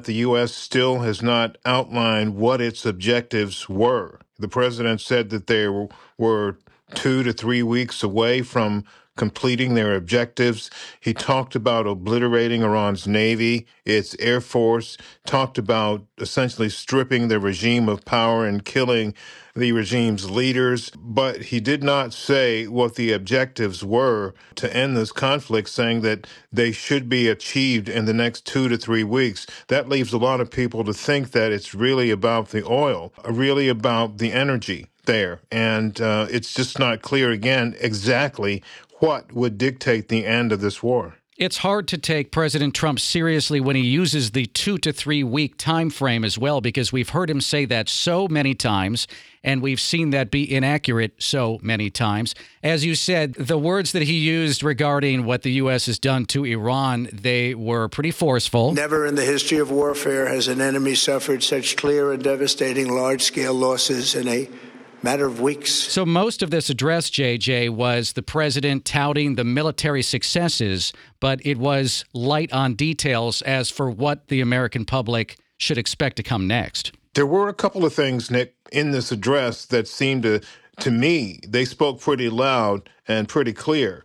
The U.S. still has not outlined what its objectives were. The president said that they were 2 to 3 weeks away from completing their objectives. He talked about obliterating Iran's navy, its air force, talked about essentially stripping the regime of power and killing the regime's leaders, but he did not say what the objectives were to end this conflict, saying that they should be achieved in the next 2 to 3 weeks. That leaves a lot of people to think that it's really about the oil, really about the energy there. And it's just not clear, again, exactly what would dictate the end of this war. It's hard to take President Trump seriously when he uses the 2 to 3 week time frame as well, because we've heard him say that so many times, and we've seen that be inaccurate so many times. As you said, the words that he used regarding what the U.S. has done to Iran, they were pretty forceful. Never in the history of warfare has an enemy suffered such clear and devastating large-scale losses in a matter of weeks. So most of this address, JJ, was the president touting the military successes, but it was light on details as for what the American public should expect to come next. There were a couple of things, Nick, in this address that seemed to me, they spoke pretty loud and pretty clear.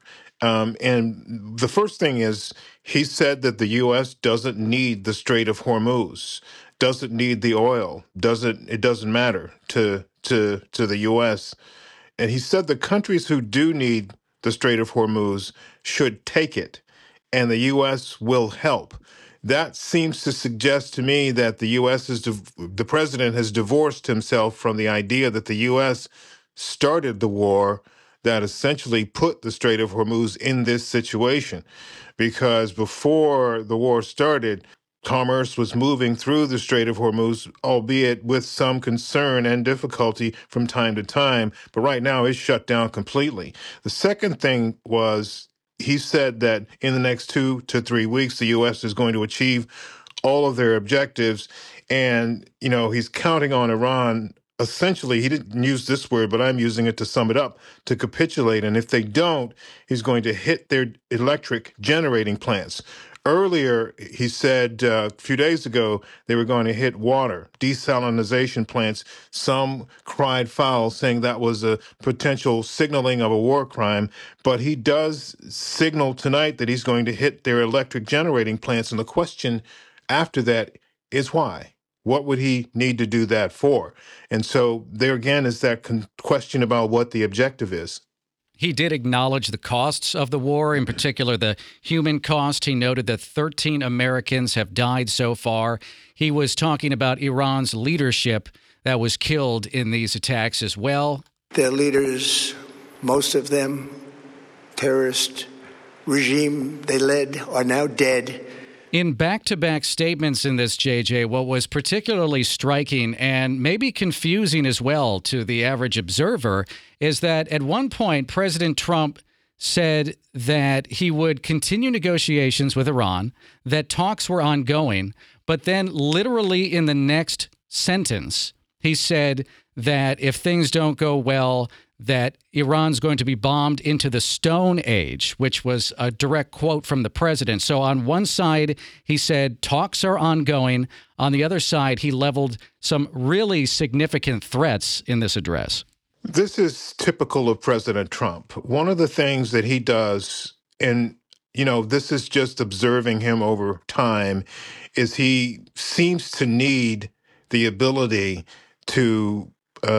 And the first thing is he said that the U.S. doesn't need the Strait of Hormuz, doesn't need the oil, it doesn't matter to the U.S. And he said the countries who do need the Strait of Hormuz should take it, and the U.S. will help. That seems to suggest to me that the U.S. the president has divorced himself from the idea that the U.S. started the war that essentially put the Strait of Hormuz in this situation. Because before the war started, commerce was moving through the Strait of Hormuz, albeit with some concern and difficulty from time to time. But right now, it's shut down completely. The second thing was he said that in the next 2 to 3 weeks, the U.S. is going to achieve all of their objectives. And, you know, he's counting on Iran. Essentially, he didn't use this word, but I'm using it to sum it up, to capitulate. And if they don't, he's going to hit their electric generating plants. Earlier, he said a few days ago, they were going to hit water, desalinization plants. Some cried foul, saying that was a potential signaling of a war crime. But he does signal tonight that he's going to hit their electric generating plants. And the question after that is why? What would he need to do that for? And so there again is that question about what the objective is. He did acknowledge the costs of the war, in particular the human cost. He noted that 13 Americans have died so far. He was talking about Iran's leadership that was killed in these attacks as well. Their leaders, most of them, terrorist regime they led, are now dead. In back-to-back statements in this, JJ, what was particularly striking and maybe confusing as well to the average observer is that at one point, President Trump said that he would continue negotiations with Iran, that talks were ongoing, but then literally in the next sentence, he said that if things don't go well, that Iran's going to be bombed into the Stone Age, which was a direct quote from the president. So on one side, he said talks are ongoing. On the other side, he leveled some really significant threats in this address. This is typical of President Trump. One of the things that he does, and, you know, this is just observing him over time, is he seems to need the ability to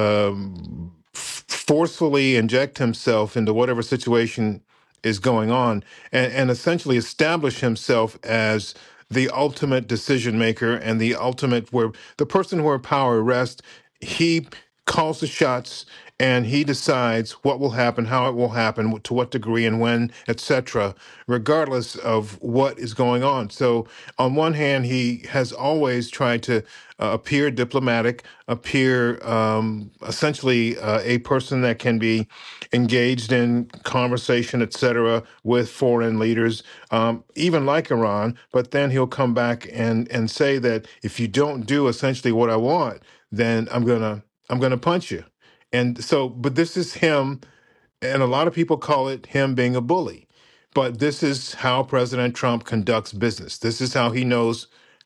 forcefully inject himself into whatever situation is going on and essentially establish himself as the ultimate decision maker and the ultimate where the person where power rests. He calls the shots and he decides what will happen, how it will happen, to what degree and when, etc., regardless of what is going on. So on one hand, he has always tried to appear diplomatic, appear essentially a person that can be engaged in conversation, etc., with foreign leaders, even like Iran. But then he'll come back and say that if you don't do essentially what I want, then I'm gonna punch you. And so, but this is him, and a lot of people call it him being a bully. But this is how President Trump conducts business. This is how he knows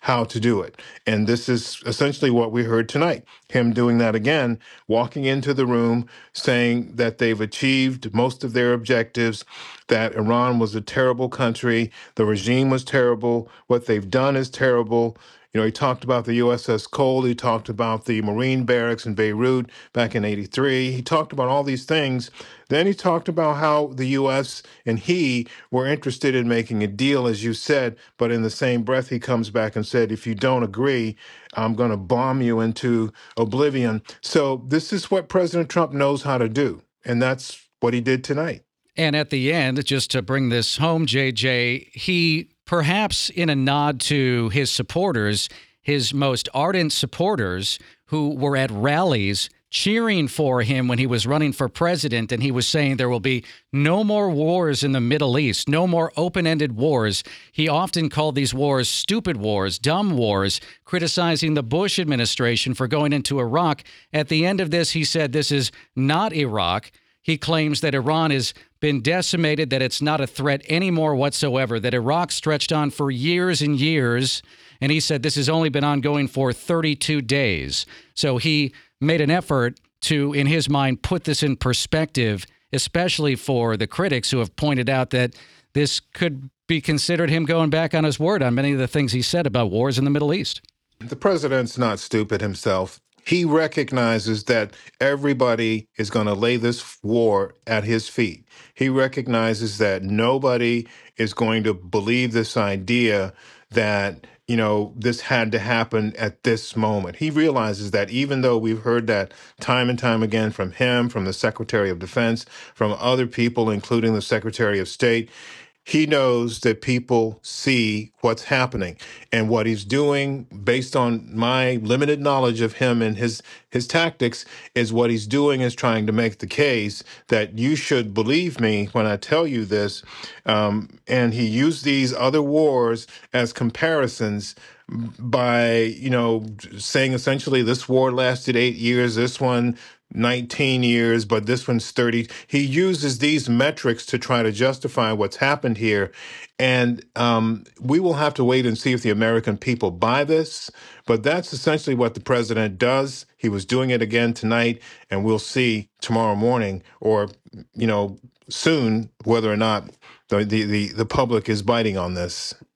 how to do it. And this is essentially what we heard tonight, him doing that again, walking into the room saying that they've achieved most of their objectives, that Iran was a terrible country, the regime was terrible, what they've done is terrible. He talked about the USS Cole. He talked about the Marine barracks in Beirut back in '83. He talked about all these things. Then he talked about how the U.S. and he were interested in making a deal, as you said, but in the same breath, he comes back and said, if you don't agree, I'm going to bomb you into oblivion. So this is what President Trump knows how to do, and that's what he did tonight. And at the end, just to bring this home, JJ, he perhaps in a nod to his supporters, his most ardent supporters who were at rallies cheering for him when he was running for president, and he was saying there will be no more wars in the Middle East, no more open-ended wars. He often called these wars stupid wars, dumb wars, criticizing the Bush administration for going into Iraq. At the end of this, he said this is not Iraq. He claims that Iran has been decimated, that it's not a threat anymore whatsoever, that Iraq stretched on for years and years. And he said this has only been ongoing for 32 days. So he made an effort to, in his mind, put this in perspective, especially for the critics who have pointed out that this could be considered him going back on his word on many of the things he said about wars in the Middle East. The president's not stupid himself. He recognizes that everybody is going to lay this war at his feet. He recognizes that nobody is going to believe this idea that, this had to happen at this moment. He realizes that even though we've heard that time and time again from him, from the Secretary of Defense, from other people, including the Secretary of State, he knows that people see what's happening, and what he's doing, based on my limited knowledge of him and his tactics, is what he's doing is trying to make the case that you should believe me when I tell you this. And he used these other wars as comparisons by, saying essentially this war lasted 8 years, this one 19 years, but this one's 30. He uses these metrics to try to justify what's happened here. And we will have to wait and see if the American people buy this. But that's essentially what the president does. He was doing it again tonight, and we'll see tomorrow morning or, soon whether or not the public is biting on this.